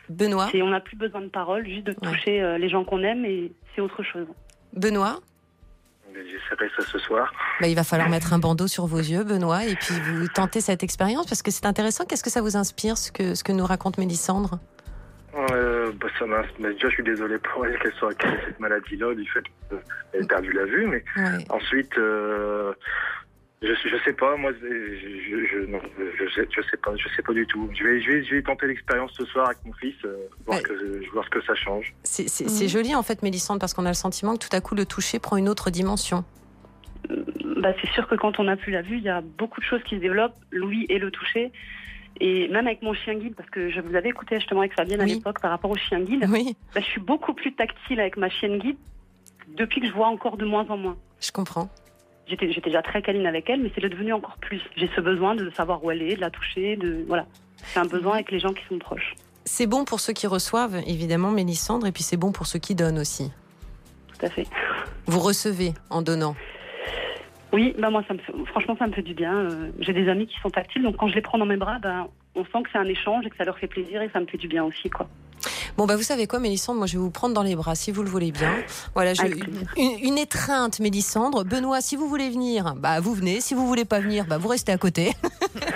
[SPEAKER 12] C'est, on n'a plus besoin de paroles, juste de toucher ouais. les gens qu'on aime, et c'est autre chose.
[SPEAKER 8] Benoît ?
[SPEAKER 11] J'essaierai ça ce soir.
[SPEAKER 8] Bah, il va falloir mettre un bandeau sur vos yeux, Benoît, et puis vous tentez cette expérience, parce que c'est intéressant. Qu'est-ce que ça vous inspire, ce que, ce que nous raconte Mélissandre ?
[SPEAKER 11] Euh, bah ça m'a, mais déjà je suis désolé pour elle qu'elle soit qu'elle ait cette maladie-là, du fait qu'elle ait perdu la vue, mais ouais. ensuite euh, je je sais pas, moi je je, je non je sais je sais pas je sais pas du tout. Je vais je vais je vais tenter l'expérience ce soir avec mon fils, euh, voir ouais. que voir ce que ça change.
[SPEAKER 8] C'est c'est, mmh. c'est joli en fait, Mélissandre, parce qu'on a le sentiment que tout à coup le toucher prend une autre dimension.
[SPEAKER 12] Bah c'est sûr que quand on n'a plus la vue, il y a beaucoup de choses qui se développent, l'ouïe et le toucher. Et même avec mon chien guide, parce que je vous avais écouté justement avec Fabienne oui. à l'époque par rapport au chien guide,
[SPEAKER 8] oui.
[SPEAKER 12] bah, je suis beaucoup plus tactile avec ma chienne guide depuis que je vois encore de moins en moins.
[SPEAKER 8] Je comprends.
[SPEAKER 12] J'étais, j'étais déjà très câline avec elle, mais c'est devenu encore plus. J'ai ce besoin de savoir où elle est, de la toucher, de voilà. C'est un besoin avec les gens qui sont proches.
[SPEAKER 8] C'est bon pour ceux qui reçoivent, évidemment, Mélissandre, et puis c'est bon pour ceux qui donnent aussi.
[SPEAKER 12] Tout à fait.
[SPEAKER 8] Vous recevez en donnant ?
[SPEAKER 12] Oui, bah moi, ça me fait, franchement, ça me fait du bien. Euh, j'ai des amis qui sont tactiles, donc quand je les prends dans mes bras, bah, on sent que c'est un échange et que ça leur fait plaisir et ça me fait du bien aussi, quoi.
[SPEAKER 8] Bon, bah, vous savez quoi, Mélissandre, moi, je vais vous prendre dans les bras, si vous le voulez bien. Voilà, je, une, une étreinte, Mélissandre. Benoît, si vous voulez venir, bah, vous venez. Si vous voulez pas venir, bah, vous restez à côté.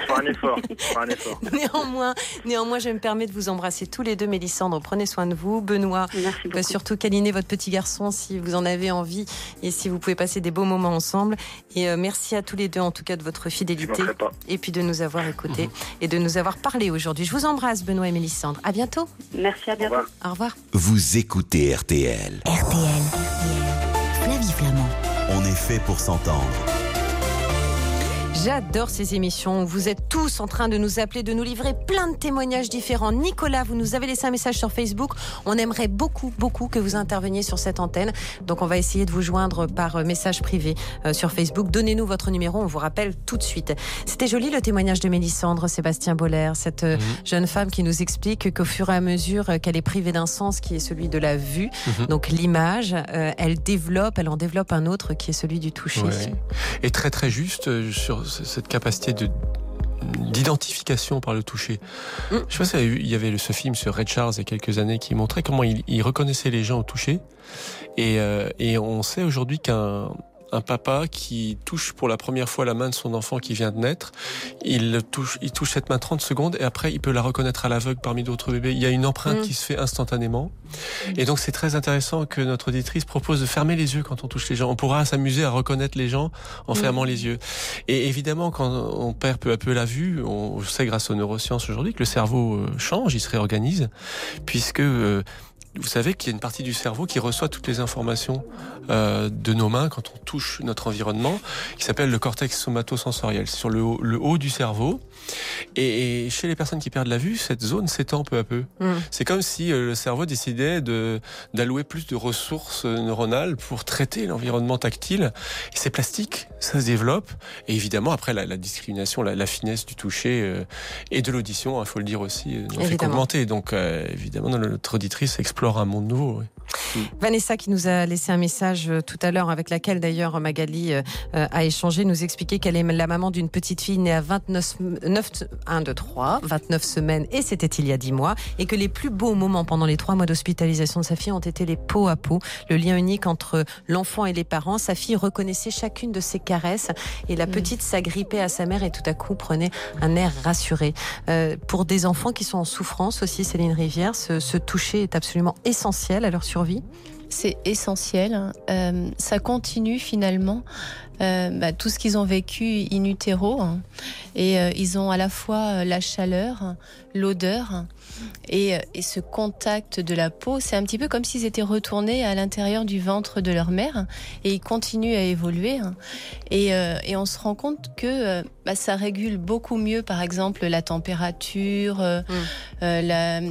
[SPEAKER 11] fera un effort. Je ferai un effort.
[SPEAKER 8] Néanmoins, néanmoins, je me permets de vous embrasser tous les deux, Mélissandre. Prenez soin de vous. Benoît, bah, surtout câliner votre petit garçon si vous en avez envie et si vous pouvez passer des beaux moments ensemble. Et euh, merci à tous les deux, en tout cas, de votre fidélité et puis de nous avoir écoutés mmh. et de nous avoir parlé aujourd'hui. Je vous embrasse, Benoît et Mélissandre. À bientôt.
[SPEAKER 12] Merci, à bientôt.
[SPEAKER 8] Au revoir. Au revoir.
[SPEAKER 6] Vous écoutez R T L.
[SPEAKER 4] R T L. Flavie Flamand.
[SPEAKER 6] On est fait pour s'entendre.
[SPEAKER 8] J'adore ces émissions. Vous êtes tous en train de nous appeler, de nous livrer plein de témoignages différents. Nicolas, vous nous avez laissé un message sur Facebook. On aimerait beaucoup, beaucoup que vous interveniez sur cette antenne. Donc, on va essayer de vous joindre par message privé euh, sur Facebook. Donnez-nous votre numéro, on vous rappelle tout de suite. C'était joli le témoignage de Mélissandre, Sébastien Boller, cette euh, mmh. jeune femme qui nous explique qu'au fur et à mesure qu'elle est privée d'un sens qui est celui de la vue, mmh. donc l'image, euh, elle développe, elle en développe un autre qui est celui du toucher.
[SPEAKER 10] Ouais. Et très très juste euh, sur cette capacité de d'identification par le toucher. Mm. Je sais pas si il y avait ce film sur Ray Charles il y a quelques années qui montrait comment il, il reconnaissait les gens au toucher. Et, euh, et on sait aujourd'hui qu'un un papa qui touche pour la première fois la main de son enfant qui vient de naître, il touche, il touche cette main trente secondes et après il peut la reconnaître à l'aveugle parmi d'autres bébés. Il y a une empreinte mmh. qui se fait instantanément. Et donc c'est très intéressant que notre auditrice propose de fermer les yeux quand on touche les gens. On pourra s'amuser à reconnaître les gens en mmh. fermant les yeux. Et évidemment, quand on perd peu à peu la vue, on sait grâce aux neurosciences aujourd'hui que le cerveau change, il se réorganise, puisque euh, vous savez qu'il y a une partie du cerveau qui reçoit toutes les informations euh, de nos mains quand on touche notre environnement, qui s'appelle le cortex somatosensoriel. C'est sur le haut, le haut du cerveau. Et, et chez les personnes qui perdent la vue, cette zone s'étend peu à peu. Mmh. C'est comme si euh, le cerveau décidait de, d'allouer plus de ressources neuronales pour traiter l'environnement tactile. Et c'est plastique, ça se développe. Et évidemment, après, la, la discrimination, la, la finesse du toucher euh, et de l'audition, il faut le dire aussi, euh, n'en fait qu'augmenter. Donc, euh, évidemment, notre auditrice explore un monde nouveau. Oui.
[SPEAKER 8] Mmh. Vanessa qui nous a laissé un message tout à l'heure, avec laquelle d'ailleurs Magali euh, a échangé, nous expliquait qu'elle est la maman d'une petite fille née à vingt-neuf, neuf, un, deux, trois, vingt-neuf semaines, et c'était il y a dix mois, et que les plus beaux moments pendant les trois mois d'hospitalisation de sa fille ont été les peau à peau, le lien unique entre l'enfant et les parents. Sa fille reconnaissait chacune de ses caresses et la mmh. petite s'agrippait à sa mère et tout à coup prenait un air rassuré. Euh, pour des enfants qui sont en souffrance aussi, Céline Rivière, ce, ce toucher est absolument essentiel à leur survie.
[SPEAKER 9] C'est essentiel. Euh, ça continue finalement euh, bah, tout ce qu'ils ont vécu in utero. Hein. Et euh, ils ont à la fois la chaleur, l'odeur et, et ce contact de la peau. C'est un petit peu comme s'ils étaient retournés à l'intérieur du ventre de leur mère. Et ils continuent à évoluer. Hein. Et, euh, et on se rend compte que euh, bah, ça régule beaucoup mieux, par exemple, la température, euh, mmh. euh, la...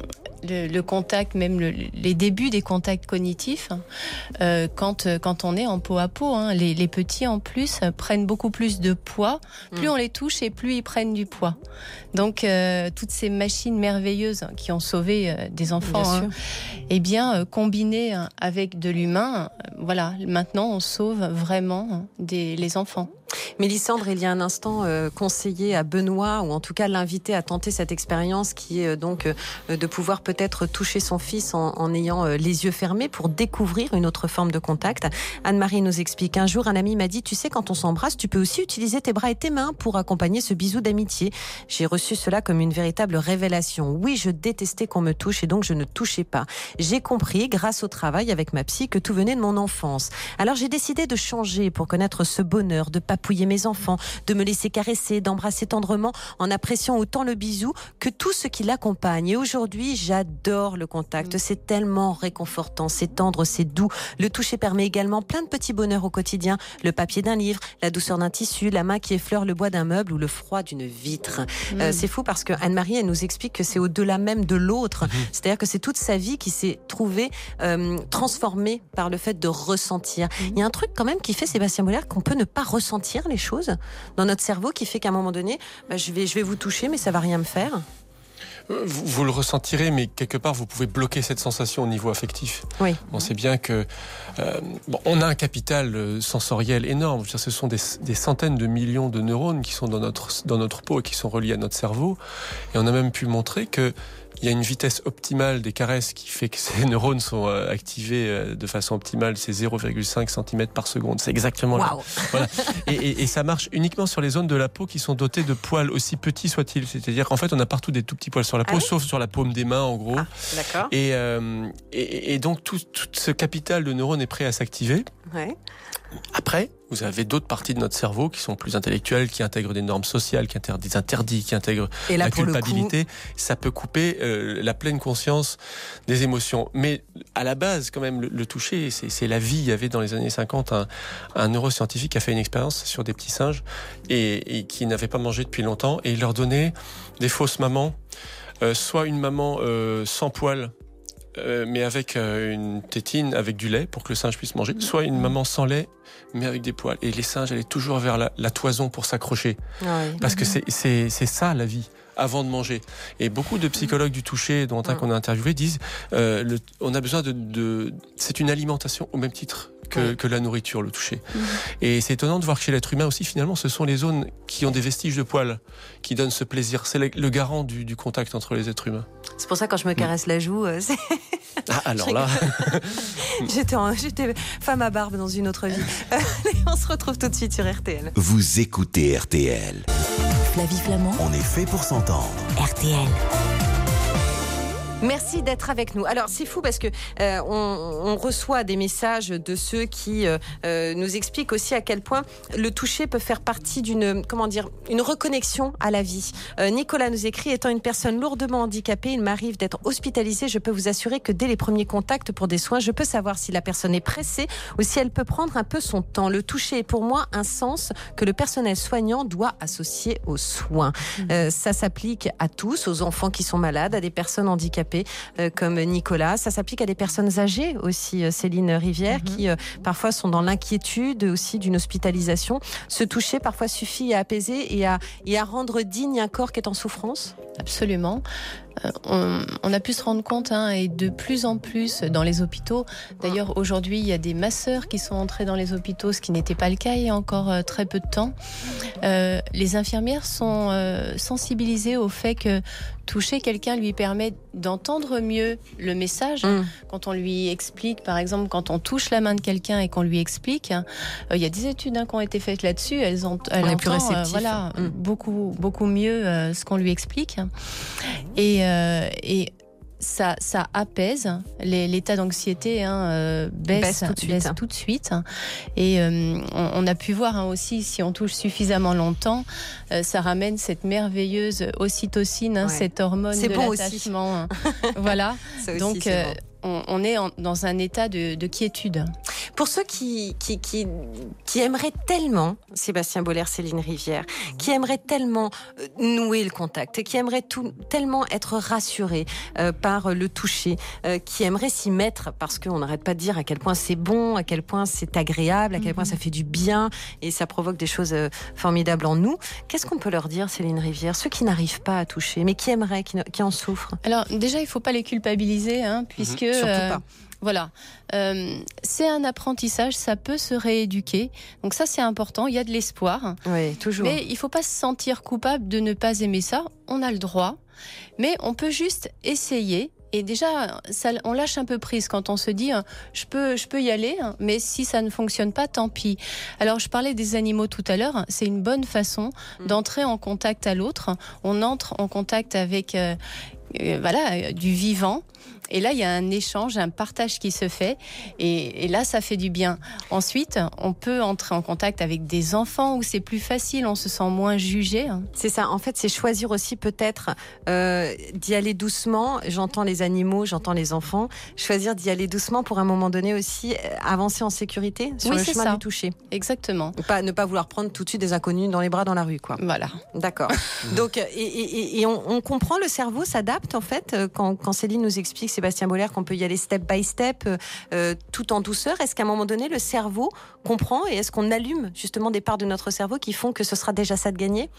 [SPEAKER 9] Le, le contact, même le, les débuts des contacts cognitifs, euh, quand, quand on est en peau à peau. Hein. Les, les petits, en plus, prennent beaucoup plus de poids. Plus mmh. on les touche et plus ils prennent du poids. Donc, euh, toutes ces machines merveilleuses qui ont sauvé euh, des enfants, hein, eh bien, euh, combinées avec de l'humain, euh, voilà, maintenant, on sauve vraiment hein, des, les enfants.
[SPEAKER 8] Mélissandre, il y a un instant, euh, conseillé à Benoît, ou en tout cas l'inviter à tenter cette expérience qui est euh, donc euh, de pouvoir peut-être toucher son fils en, en ayant euh, les yeux fermés pour découvrir une autre forme de contact. Anne-Marie nous explique, un jour un ami m'a dit, tu sais, quand on s'embrasse, tu peux aussi utiliser tes bras et tes mains pour accompagner ce bisou d'amitié. J'ai reçu cela comme une véritable révélation. Oui, je détestais qu'on me touche et donc je ne touchais pas. J'ai compris, grâce au travail avec ma psy, que tout venait de mon enfance. Alors j'ai décidé de changer pour connaître ce bonheur, de papouiller mes enfants, de me laisser caresser, d'embrasser tendrement en appréciant autant le bisou que tout ce qui l'accompagne. Et aujourd'hui, j'adore le contact. Mmh. C'est tellement réconfortant, c'est tendre, c'est doux. Le toucher permet également plein de petits bonheurs au quotidien. Le papier d'un livre, la douceur d'un tissu, la main qui effleure le bois d'un meuble ou le froid d'une vitre. Mmh. Euh, c'est fou parce que Anne-Marie, elle nous explique que c'est au-delà même de l'autre. Mmh. C'est-à-dire que c'est toute sa vie qui s'est trouvée euh, transformée par le fait de ressentir. Mmh. Il y a un truc quand même qui fait, Sébastien Boller, qu'on peut ne pas ressentir les choses dans notre cerveau qui fait qu'à un moment donné, bah, je vais, je vais vous toucher, mais ça va rien me faire.
[SPEAKER 10] Vous, vous le ressentirez, mais quelque part, vous pouvez bloquer cette sensation au niveau affectif.
[SPEAKER 8] Oui.
[SPEAKER 10] On sait bien que euh, bon, on a un capital sensoriel énorme. Je veux dire, ce sont des, des centaines de millions de neurones qui sont dans notre dans notre peau et qui sont reliés à notre cerveau. Et on a même pu montrer que il y a une vitesse optimale des caresses qui fait que ces neurones sont euh, activés euh, de façon optimale. C'est zéro virgule cinq centimètres par seconde. C'est exactement
[SPEAKER 8] wow.
[SPEAKER 10] là. Voilà. Et, et, et ça marche uniquement sur les zones de la peau qui sont dotées de poils, aussi petits soient-ils. C'est-à-dire qu'en fait, on a partout des tout petits poils sur la peau, ah oui sauf sur la paume des mains, en gros.
[SPEAKER 8] Ah, d'accord.
[SPEAKER 10] Et, euh, et, et donc, tout, tout ce capital de neurones est prêt à s'activer.
[SPEAKER 8] Ouais.
[SPEAKER 10] Après, vous avez d'autres parties de notre cerveau qui sont plus intellectuelles, qui intègrent des normes sociales, qui intègrent des interdits, qui intègrent
[SPEAKER 8] et là,
[SPEAKER 10] la culpabilité.
[SPEAKER 8] Coup...
[SPEAKER 10] Ça peut couper euh, la pleine conscience des émotions. Mais à la base, quand même, le, le toucher, c'est, c'est la vie. Il y avait dans les années cinquante un, un neuroscientifique qui a fait une expérience sur des petits singes et, et qui n'avaient pas mangé depuis longtemps. Et il leur donnait des fausses mamans, euh, soit une maman euh, sans poils, Euh, mais avec euh, une tétine, avec du lait pour que le singe puisse manger, soit une maman sans lait, mais avec des poils. Et les singes allaient toujours vers la, la toison pour s'accrocher. Oui. Parce que c'est, c'est, c'est ça la vie, avant de manger. Et beaucoup de psychologues du toucher, dont un qu'on a interviewé, disent euh, le, on a besoin de, de... C'est une alimentation au même titre que, oui. que la nourriture, le toucher. Mmh. Et c'est étonnant de voir que chez l'être humain aussi, finalement, ce sont les zones qui ont des vestiges de poils qui donnent ce plaisir. C'est le, le garant du, du contact entre les êtres humains.
[SPEAKER 8] C'est pour ça que quand je me caresse mmh. la joue, euh, c'est...
[SPEAKER 10] Ah, alors là...
[SPEAKER 8] j'étais, en, j'étais femme à barbe dans une autre vie. Allez, on se retrouve tout de suite sur R T L.
[SPEAKER 6] Vous écoutez R T L.
[SPEAKER 4] Flavie Flamand.
[SPEAKER 6] On est fait pour s'entendre.
[SPEAKER 4] R T L.
[SPEAKER 8] Merci d'être avec nous. Alors c'est fou parce que euh, on, on reçoit des messages de ceux qui euh, euh, nous expliquent aussi à quel point le toucher peut faire partie d'une, comment dire, une reconnexion à la vie. Euh, Nicolas nous écrit: étant une personne lourdement handicapée, il m'arrive d'être hospitalisé. Je peux vous assurer que dès les premiers contacts pour des soins, je peux savoir si la personne est pressée ou si elle peut prendre un peu son temps. Le toucher est pour moi un sens que le personnel soignant doit associer aux soins. Mmh. Euh, ça s'applique à tous, aux enfants qui sont malades, à des personnes handicapées Euh, comme Nicolas. Ça s'applique à des personnes âgées aussi, euh, Céline Rivière, mm-hmm. qui euh, parfois sont dans l'inquiétude aussi d'une hospitalisation. Se toucher parfois suffit à apaiser et à, et à rendre digne un corps qui est en souffrance.
[SPEAKER 9] Absolument. Euh, on, on a pu se rendre compte, hein, et de plus en plus dans les hôpitaux. D'ailleurs, aujourd'hui, il y a des masseurs qui sont entrés dans les hôpitaux, ce qui n'était pas le cas il y a encore euh, très peu de temps. Euh, les infirmières sont euh, sensibilisées au fait que toucher quelqu'un lui permet d'entendre mieux le message. Mmh. Quand on lui explique, par exemple, quand on touche la main de quelqu'un et qu'on lui explique, euh, il y a des études hein, qui ont été faites là-dessus. Elles ont, elles
[SPEAKER 8] on est
[SPEAKER 9] entend,
[SPEAKER 8] plus réceptif.
[SPEAKER 9] Euh, voilà,
[SPEAKER 8] mmh.
[SPEAKER 9] beaucoup, beaucoup mieux euh, ce qu'on lui explique. Et, euh, et ça, ça apaise. Les, l'état d'anxiété hein, euh, baisse, baisse, tout de suite, baisse hein. tout de suite. Et euh, on, on a pu voir hein, aussi, si on touche suffisamment longtemps, euh, ça ramène cette merveilleuse ocytocine, hein, ouais. cette hormone
[SPEAKER 8] c'est
[SPEAKER 9] de
[SPEAKER 8] bon
[SPEAKER 9] l'attachement. Voilà.
[SPEAKER 8] Aussi,
[SPEAKER 9] donc,
[SPEAKER 8] c'est
[SPEAKER 9] euh,
[SPEAKER 8] bon.
[SPEAKER 9] on, on est en, dans un état de, de quiétude.
[SPEAKER 8] Pour ceux qui, qui, qui, qui aimeraient tellement, Sébastien Boller, Céline Rivière, qui aimeraient tellement nouer le contact, qui aimeraient tout, tellement être rassurés euh, par le toucher, euh, qui aimeraient s'y mettre, parce qu'on n'arrête pas de dire à quel point c'est bon, à quel point c'est agréable, à quel point ça fait du bien et ça provoque des choses euh, formidables en nous. Qu'est-ce qu'on peut leur dire, Céline Rivière, ceux qui n'arrivent pas à toucher, mais qui aimeraient, qui, qui en souffrent?
[SPEAKER 9] Alors déjà, il ne faut pas les culpabiliser, hein, puisque...
[SPEAKER 8] Mmh, surtout
[SPEAKER 9] euh,
[SPEAKER 8] pas.
[SPEAKER 9] Voilà, euh, c'est un apprentissage, ça peut se rééduquer. Donc ça, c'est important, il y a de l'espoir.
[SPEAKER 8] Oui, toujours.
[SPEAKER 9] Mais il ne faut pas se sentir coupable de ne pas aimer ça. On a le droit, mais on peut juste essayer. Et déjà, ça, on lâche un peu prise quand on se dit je peux, je peux y aller, mais si ça ne fonctionne pas, tant pis. Alors, je parlais des animaux tout à l'heure. C'est une bonne façon d'entrer en contact à l'autre. On entre en contact avec euh, euh, voilà, du vivant. Et là, il y a un échange, un partage qui se fait. Et, et là, ça fait du bien. Ensuite, on peut entrer en contact avec des enfants où c'est plus facile, on se sent moins jugé.
[SPEAKER 8] C'est ça. En fait, c'est choisir aussi peut-être euh, d'y aller doucement. J'entends les animaux, j'entends les enfants. Choisir d'y aller doucement pour à un moment donné aussi avancer en sécurité sur
[SPEAKER 9] oui,
[SPEAKER 8] le
[SPEAKER 9] c'est
[SPEAKER 8] chemin
[SPEAKER 9] ça.
[SPEAKER 8] du toucher.
[SPEAKER 9] Exactement.
[SPEAKER 8] Pas, ne pas vouloir prendre tout de suite des inconnus dans les bras dans la rue, quoi.
[SPEAKER 9] Voilà.
[SPEAKER 8] D'accord. Donc, et, et, et on, on comprend, le cerveau s'adapte en fait quand, quand Céline nous explique, Sébastien Boller, qu'on peut y aller step by step, euh, tout en douceur. Est-ce qu'à un moment donné, le cerveau comprend et est-ce qu'on allume justement des parts de notre cerveau qui font que ce sera déjà ça de gagner?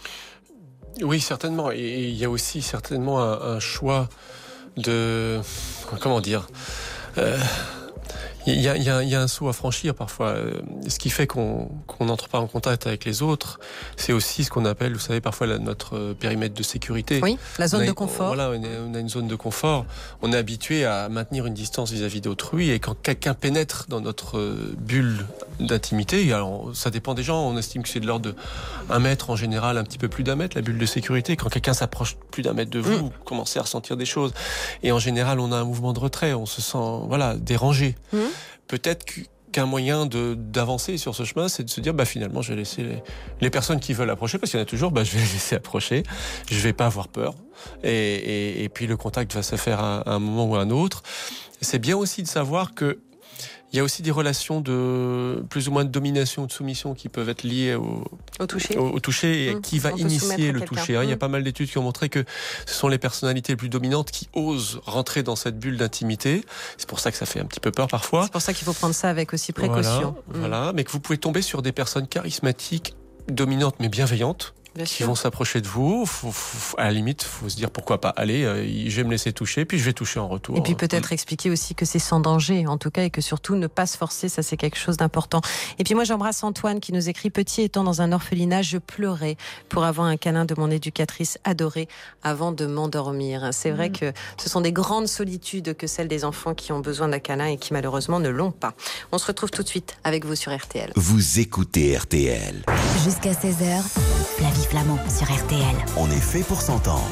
[SPEAKER 10] Oui, certainement. Et il y a aussi certainement un, un choix de... Comment dire euh, Il y a, il y a, il y a un saut à franchir parfois. Ce qui fait qu'on qu'on n'entre pas en contact avec les autres, c'est aussi ce qu'on appelle, vous savez, parfois la, notre périmètre de sécurité.
[SPEAKER 8] Oui, la zone
[SPEAKER 10] a,
[SPEAKER 8] de confort.
[SPEAKER 10] Voilà, on, est, on a une zone de confort. On est habitué à maintenir une distance vis-à-vis d'autrui, et quand quelqu'un pénètre dans notre bulle d'intimité, alors ça dépend des gens, on estime que c'est de l'ordre de un mètre en général, un petit peu plus d'un mètre, la bulle de sécurité. Quand quelqu'un s'approche plus d'un mètre de vous, mmh. vous commencez à ressentir des choses. Et en général, on a un mouvement de retrait, on se sent voilà, dérangé. Mmh. Peut-être qu'un moyen de, d'avancer sur ce chemin, c'est de se dire, bah, finalement, je vais laisser les, les personnes qui veulent approcher, parce qu'il y en a toujours, bah, je vais les laisser approcher, je vais pas avoir peur. Et, et, et puis, le contact va se faire à, à un moment ou à un autre. C'est bien aussi de savoir que il y a aussi des relations de plus ou moins de domination ou de soumission qui peuvent être liées au,
[SPEAKER 8] au toucher.
[SPEAKER 10] Au, au toucher et mmh. qui va initier le toucher. Mmh. Il y a pas mal d'études qui ont montré que ce sont les personnalités les plus dominantes qui osent rentrer dans cette bulle d'intimité. C'est pour ça que ça fait un petit peu peur parfois.
[SPEAKER 8] C'est pour ça qu'il faut prendre ça avec aussi précaution.
[SPEAKER 10] Voilà, mmh. voilà. Mais que vous pouvez tomber sur des personnes charismatiques, dominantes mais bienveillantes. Bien qui sûr. Vont s'approcher de vous, faut, faut, à la limite, faut se dire pourquoi pas. Allez, euh, je vais me laisser toucher, puis je vais toucher en retour.
[SPEAKER 8] Et puis peut-être mmh. expliquer aussi que c'est sans danger, en tout cas, et que surtout ne pas se forcer, ça c'est quelque chose d'important. Et puis moi j'embrasse Antoine qui nous écrit: petit étant dans un orphelinat, je pleurais pour avoir un câlin de mon éducatrice adorée avant de m'endormir. C'est vrai mmh. que ce sont des grandes solitudes que celles des enfants qui ont besoin d'un câlin et qui malheureusement ne l'ont pas. On se retrouve tout de suite avec vous sur R T L.
[SPEAKER 6] Vous écoutez R T L.
[SPEAKER 4] Jusqu'à seize heures, Flavie Flamand sur R T L.
[SPEAKER 6] On est fait pour s'entendre.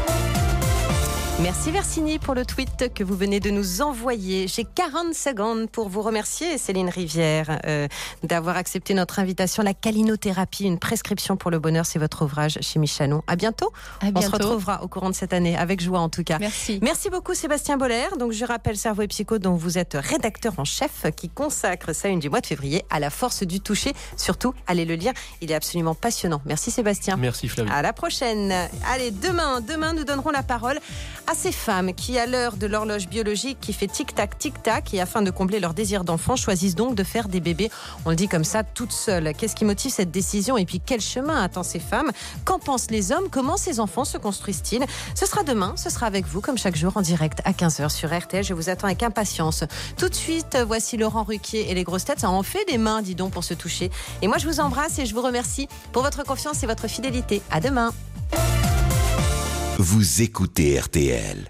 [SPEAKER 8] Merci Versini pour le tweet que vous venez de nous envoyer. J'ai quarante secondes pour vous remercier, Céline Rivière, euh, d'avoir accepté notre invitation. La calinothérapie, une prescription pour le bonheur, c'est votre ouvrage chez Michanon. À bientôt.
[SPEAKER 9] À bientôt.
[SPEAKER 8] On se retrouvera au courant de cette année, avec joie en tout cas.
[SPEAKER 9] Merci.
[SPEAKER 8] Merci beaucoup Sébastien Boller. Donc je rappelle Cerveau et Psycho, dont vous êtes rédacteur en chef, qui consacre sa une du mois de février à la force du toucher. Surtout, allez le lire, il est absolument passionnant. Merci Sébastien.
[SPEAKER 10] Merci Flavie.
[SPEAKER 8] À la prochaine. Allez, demain, demain nous donnerons la parole à ces femmes qui, à l'heure de l'horloge biologique qui fait tic-tac, tic-tac, et afin de combler leur désir d'enfant, choisissent donc de faire des bébés, on le dit comme ça, toutes seules. Qu'est-ce qui motive cette décision et puis quel chemin attend ces femmes? Qu'en pensent les hommes? Comment ces enfants se construisent-ils? Ce sera demain, ce sera avec vous, comme chaque jour, en direct à quinze heures sur R T L. Je vous attends avec impatience. Tout de suite, voici Laurent Ruquier et les grosses têtes. Ça en fait des mains, dis donc, pour se toucher. Et moi, je vous embrasse et je vous remercie pour votre confiance et votre fidélité. À demain.
[SPEAKER 6] Vous écoutez R T L.